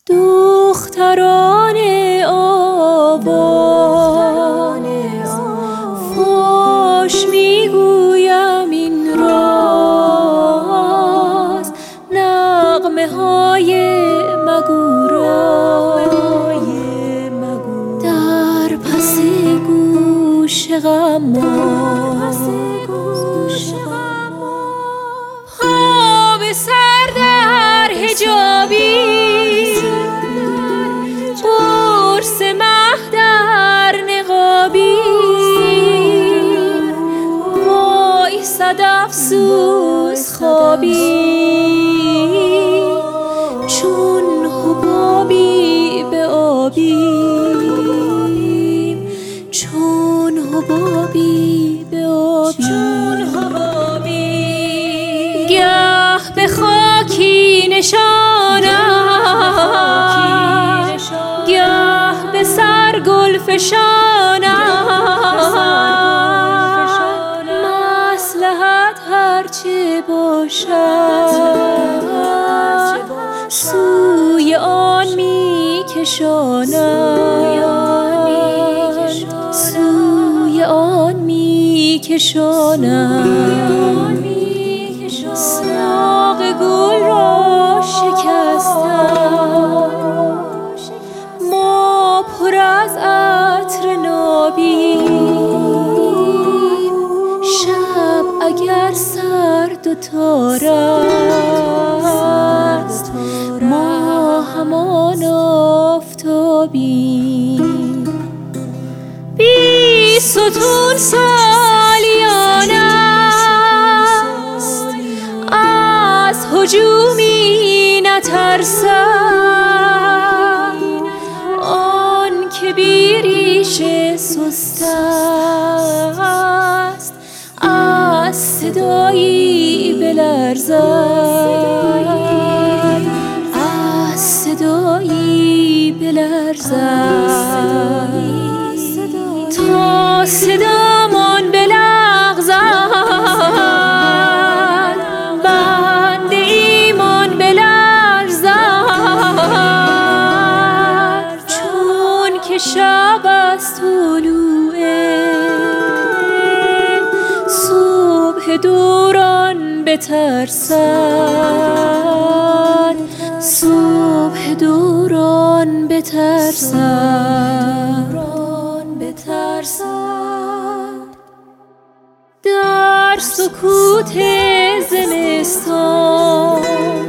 دختران آواز فاش میگویم این راز، نغمه های مگورا در پس گوش غماز، پا به سر در حجابی، قرص مه در نقابی، وایسد افسوس خوابی، چون حبابی به آبی، چون حبابی به آبی، گه به خاکی نشانم، گه به سر گل فشانم، مصلحت هرچه باشد سوی آن می کشانم، سوی آن می کشانم. ساق گل را شکستم، ما پر از عطر نابیم، شب اگر سرد و تار است ما همان آفتابیم. بی ستون سالیان است، از هجومی نترسم، آن که بی ریش سست است از صدایی بلرزد، از صدایی بلرزد، تا صدامان بلغزد، بند ایمان بلرزد، چون که شب از طلوع صبح دوران بترسد، صبح دوران بترسد. در سکوت زمستان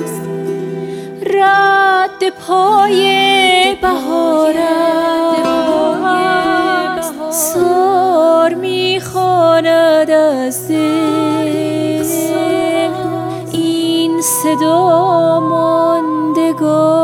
رد پای بهار است، سار میخواند از دل این صدا ماندگار.